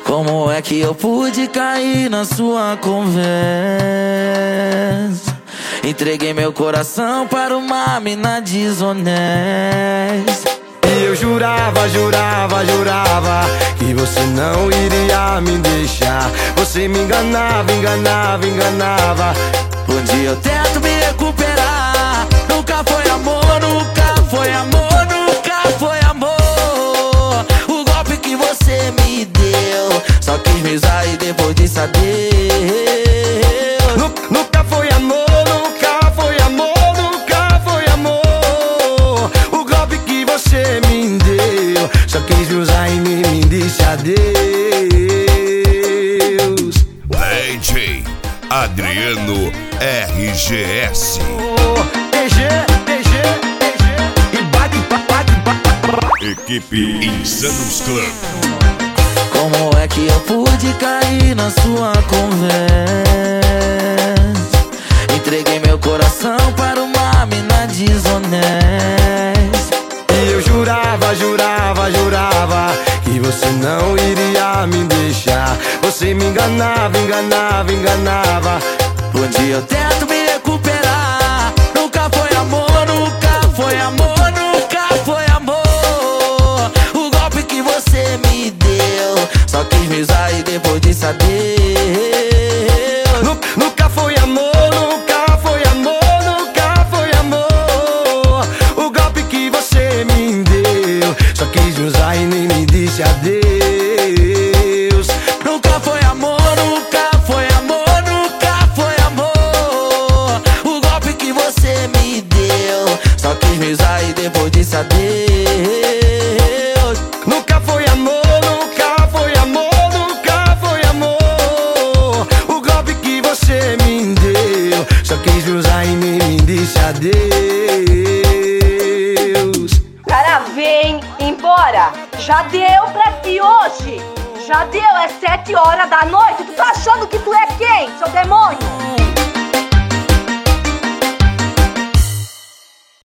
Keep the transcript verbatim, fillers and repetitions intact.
Como é que eu pude cair na sua conversa? Entreguei meu coração para uma mina desonesta. E eu jurava, jurava, jurava que você não iria me deixar. Você me enganava, enganava, enganava. Um dia eu tento me recuperar. Nunca foi amor, nunca foi amor, nunca foi amor. O golpe que você me deu, só quis me usar e depois disso adeus. Nunca foi amor, nunca foi amor, nunca foi amor. O golpe que você me deu, só quis me usar e me, me disse adeus. D J Adriano R G S. T G, T G, T G. E bate, bate, bate. Equipe Insanos Club. Como é que eu pude cair na sua conversa? Entreguei meu coração para uma mina desonesta. E eu jurava, jurava, jurava que você não iria me deixar. Você me enganava, enganava, enganava. Um dia eu tento me recuperar. Nunca foi amor, nunca foi amor, nunca foi amor. O golpe que você me deu, só quis me usar e depois disso adeus. Nunca foi amor, nunca foi amor, nunca foi amor. O golpe que você me deu, só quis me usar e nem me disse adeus. Nunca foi amor, nunca foi amor, nunca foi amor. O golpe que você me deu, só quis me usar e depois disso adeus. Nunca foi amor, nunca foi amor, nunca foi amor. O golpe que você me deu, só quis me usar e nem me disse adeus. Cara, vem embora. Já deu pra ti hoje. Já deu, é sete horas da noite. Tu tá achando que tu é quem, seu demônio?